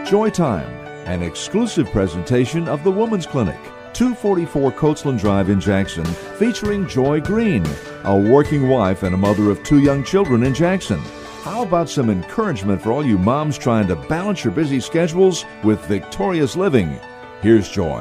Joy Time, an exclusive presentation of the Women's Clinic, 244 Coachland Drive in Jackson, featuring Joy Green, a working wife and a mother of 2 young children in Jackson. How about some encouragement for all you moms trying to balance your busy schedules with victorious living? Here's Joy.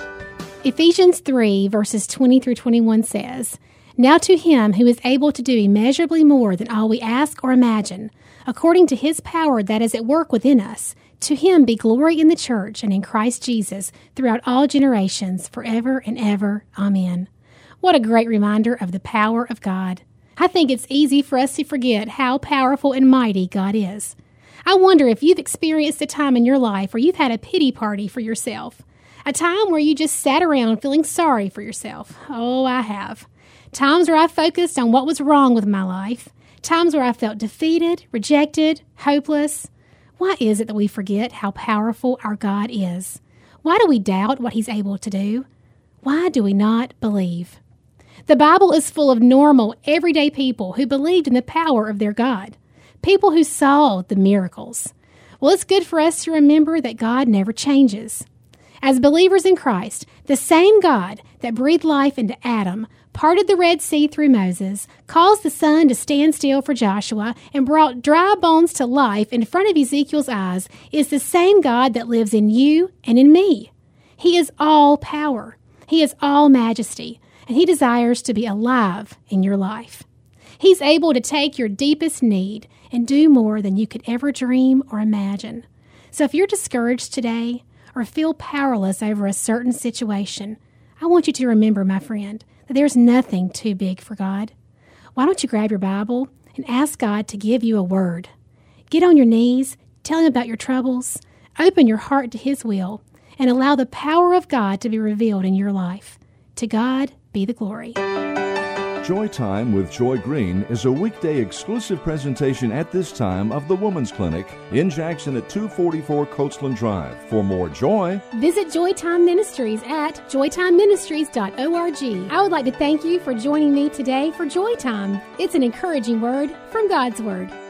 Ephesians 3, verses 20 through 21 says, "Now to Him who is able to do immeasurably more than all we ask or imagine, according to His power that is at work within us, to Him be glory in the church and in Christ Jesus throughout all generations, forever and ever. Amen." What a great reminder of the power of God. I think it's easy for us to forget how powerful and mighty God is. I wonder if you've experienced a time in your life where you've had a pity party for yourself. A time where you just sat around feeling sorry for yourself. Oh, I have. Times where I focused on what was wrong with my life. Times where I felt defeated, rejected, hopeless. Why is it that we forget how powerful our God is? Why do we doubt what He's able to do? Why do we not believe? The Bible is full of normal, everyday people who believed in the power of their God. People who saw the miracles. Well, it's good for us to remember that God never changes. As believers in Christ, the same God that breathed life into Adam, parted the Red Sea through Moses, caused the sun to stand still for Joshua, and brought dry bones to life in front of Ezekiel's eyes, is the same God that lives in you and in me. He is all power. He is all majesty, and He desires to be alive in your life. He's able to take your deepest need and do more than you could ever dream or imagine. So if you're discouraged today, or feel powerless over a certain situation, I want you to remember, my friend, that there's nothing too big for God. Why don't you grab your Bible and ask God to give you a word? Get on your knees, tell Him about your troubles, open your heart to His will, and allow the power of God to be revealed in your life. To God be the glory. Joy Time with Joy Green is a weekday exclusive presentation at this time of the Women's Clinic in Jackson at 244 Coachland Drive. For more joy, visit Joy Time Ministries at joytimeministries.org. I would like to thank you for joining me today for Joy Time. It's an encouraging word from God's Word.